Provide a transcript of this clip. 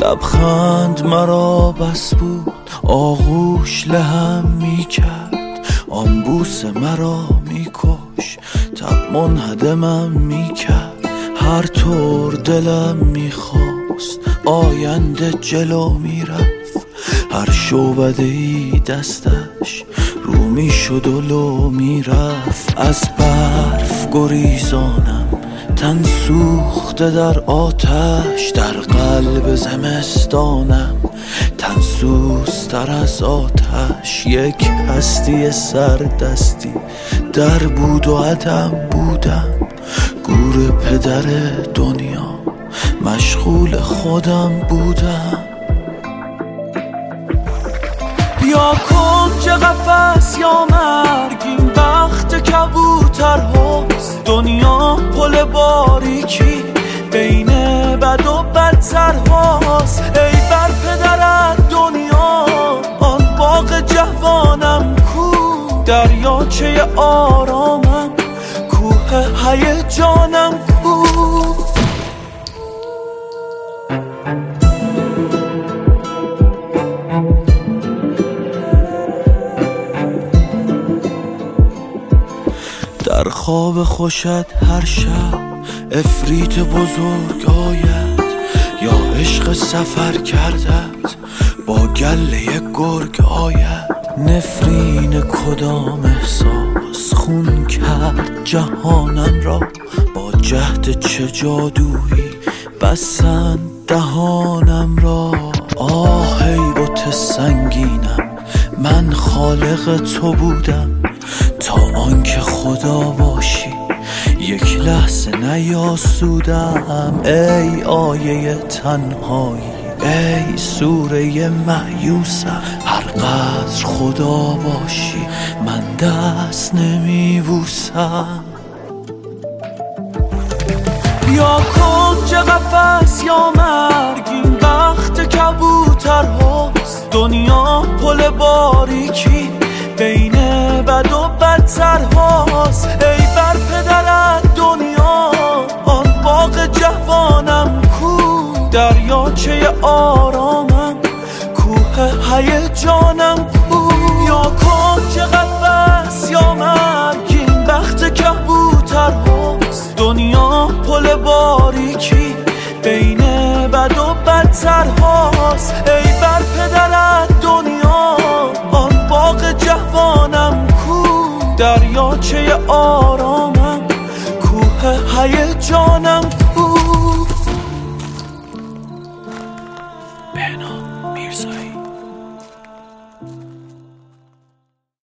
لبخند مرا بس بود، آغوش لهم میکرد، آن بوس مرا میکش، تب منهدمم میکرد. هر طور دلم میخواست آینده جلو میرفت، هر شعبده‌ای دستش رو میشد و لو میرفت. از برف گریزانم تن سوخته در آتش، در قلب زمستانم تن سوزتر از آتش. یک هستی سردستی در بود و عدم بودم، گور پدر دنیا مشغول خودم بودم. یا کنج قفس یا مرگ، این بخت کبوتر هاست. دنیا پل باریکی بین بد و بدتر هاست. ای بر پدرت دنیا، آن باغ جوانم کو، دریاچه آرامم، کوه هیجانم کو. در خواب خوشت هر شب افریت بزرگ آید، یا عشق سفر کردت با گله گرگ آید. نفرین کدام احساس خون کرد جهانم را، با جهد چه جادویی بستند دهانم را. آه ای بت سنگینم، من خالق تو بودم، تا آنکه خدا باشی یک لحظه نیاسودم. ای آیه تنهایی، ای سوره مایوسم، هر قدر خدا باشی من دست نمیبوسم. یا کنج قفس یا مرگ، این بخت کبوتر هاست. دنیا پل باریکی بین بد و بدتر هاست. ای بر پدرت دنیا، آن باغ جوانم کو، دریاچه آرامم، کوه هیجانم کو. یا کنج قفس یا مرگ، این بخت کبوتر هاست. دنیا پل باریکی بین بد و بدتر هاست. ای بر پدرت دنیا، آن باغ جوانم کو، دریاچه آرامم، کوه هیجانم کو. بهنام میرزایی.